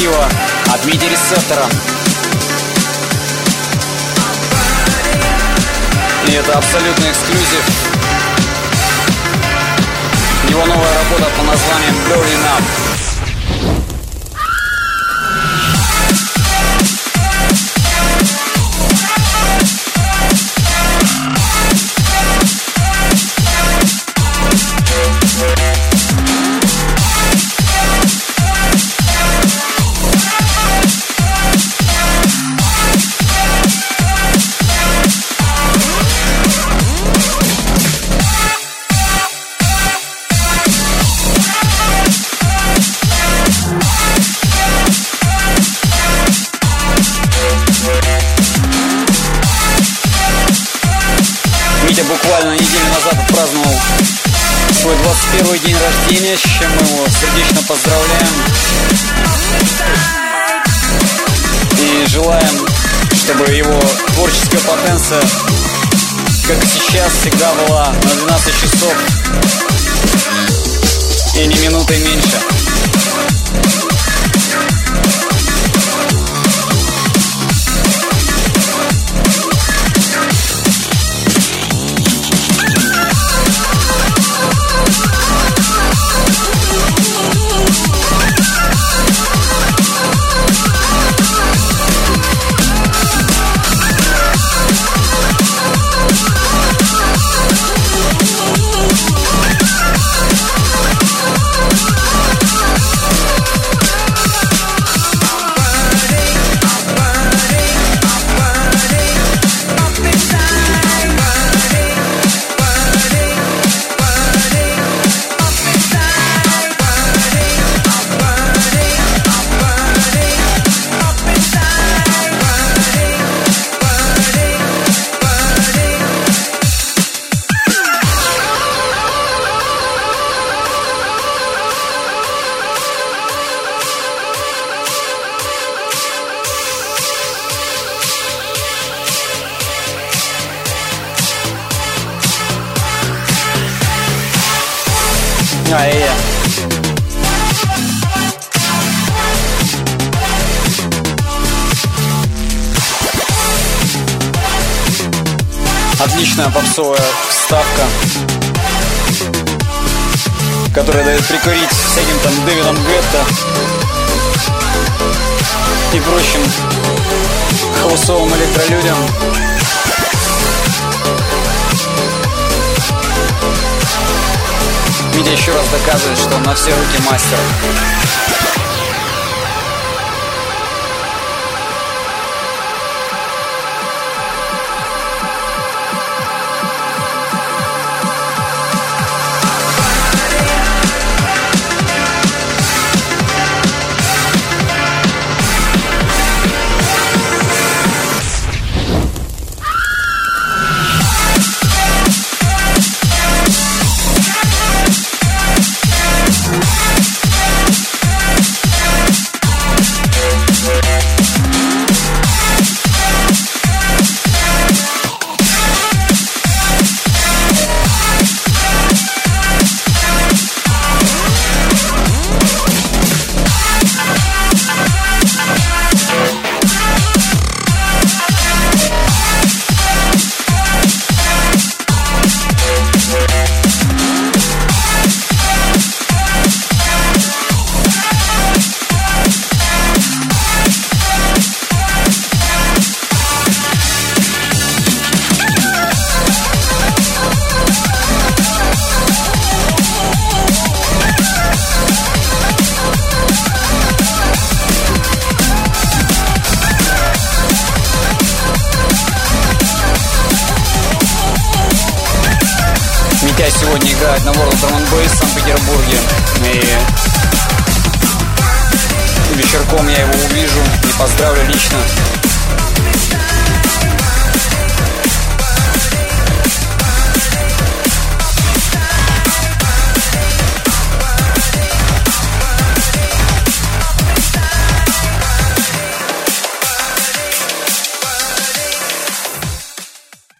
эксклюзива от MIDI рецептора. И это абсолютный эксклюзив. Его новая работа под названием Burning Up. Митя буквально неделю назад отпраздновал свой 21-й день рождения, с чем мы его сердечно поздравляем. И желаем, чтобы его творческая потенция, как и сейчас, всегда была на 12 часов и ни минуты меньше. Отличная попсовая вставка, которая дает прикурить всяким там Дэвидом Гетто и прочим хаусовым электролюдям. Митя еще раз доказывает, что он на все руки мастер. Митя сегодня играет на World Drum & Bass в Санкт-Петербурге. И вечерком я его увижу и поздравлю лично.